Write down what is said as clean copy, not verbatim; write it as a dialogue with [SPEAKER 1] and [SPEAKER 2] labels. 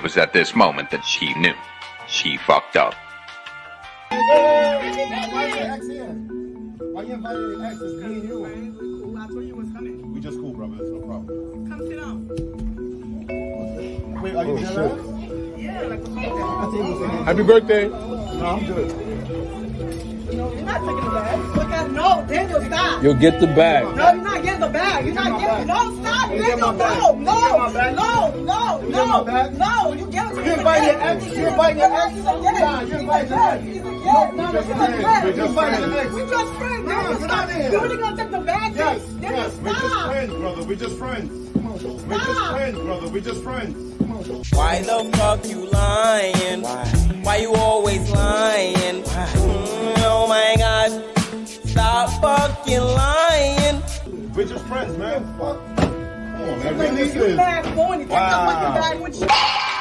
[SPEAKER 1] was at this moment that she knew. She fucked up.
[SPEAKER 2] Why you invited your ex? It's me and you.
[SPEAKER 3] Cool. I told you what's coming.
[SPEAKER 2] We just cool, brother. It's no problem.
[SPEAKER 3] Come sit down.
[SPEAKER 2] Wait, are you jealous?
[SPEAKER 3] Yeah, like a phone.
[SPEAKER 2] Happy birthday. No, I'm good.
[SPEAKER 3] No, you're not taking the bag. Look at no, Daniel, stop.
[SPEAKER 4] You'll get the bag.
[SPEAKER 3] No, you're not getting the bag. You're not getting. No, stop, Daniel. No, no, you get it.
[SPEAKER 2] You're inviting your ex. You're inviting your ex.
[SPEAKER 3] Nah,
[SPEAKER 2] you're inviting your ex.
[SPEAKER 3] No,
[SPEAKER 2] We're just friends.
[SPEAKER 3] We just friends. Daniel,
[SPEAKER 2] get
[SPEAKER 3] stop.
[SPEAKER 2] out of here.
[SPEAKER 3] You really gonna take the bag?
[SPEAKER 2] Yes,
[SPEAKER 3] Daniel,
[SPEAKER 2] yes. We're just
[SPEAKER 3] stop.
[SPEAKER 2] friends, brother. We're just friends. We're just friends, brother. We're just friends.
[SPEAKER 5] Why the fuck you lying? Why you always lying? Oh my God. Stop fucking lying.
[SPEAKER 2] We're just friends, man. Fuck. Come on, man. Really?
[SPEAKER 3] You bad, corny. Take the fucking bag with you.